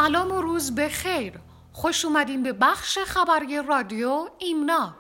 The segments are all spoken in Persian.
سلام و روز بخیر. خوش اومدین به بخش خبری رادیو ایمنا.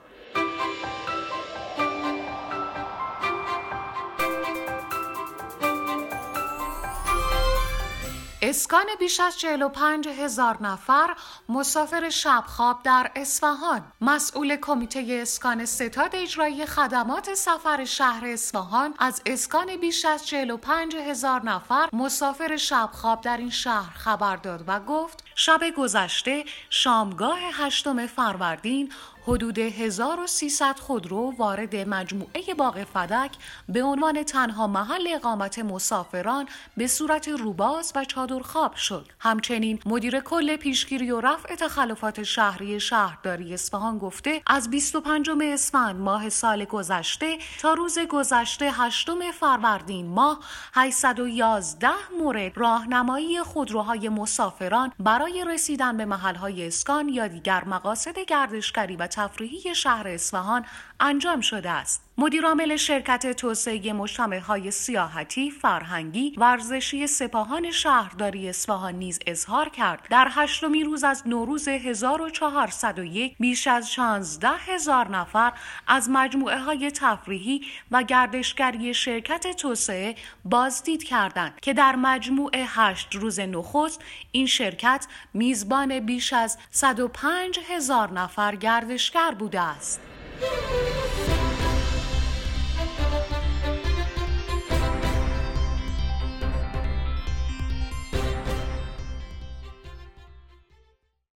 اسکان بیش از 45,000 نفر مسافر شبخواب در اصفهان. مسئول کمیته اسکان ستاد اجرایی خدمات سفر شهر اصفهان از اسکان بیش از 45,000 نفر مسافر شبخواب در این شهر خبر داد و گفت شب گذشته شامگاه 8 فروردین حدود 1300 خودرو وارد مجموعه باغ فدک به عنوان تنها محل اقامت مسافران به صورت روباز و چادرخواب شد. همچنین مدیر کل پیشگیری و رفع تخلفات شهری شهرداری اصفهان گفته از 25 اسفند ماه سال گذشته تا روز گذشته 8 فروردین ماه 811 مورد راهنمایی خودروهای مسافران برای رسیدن به محل‌های اسکان یا دیگر مقاصد گردشگری و تفریحی شهر اصفهان انجام شده است. مدیرعامل شرکت توسعه مجتمع‌های سیاحتی، فرهنگی، ورزشی سپاهان شهرداری اصفهان نیز اظهار کرد در 8مین روز از نوروز 1401 بیش از 16,000 نفر از مجموعه‌های تفریحی و گردشگری شرکت توسعه بازدید کردند که در مجموع 8 روز نخست این شرکت میزبان بیش از 105,000 نفر گردشگر بوده است.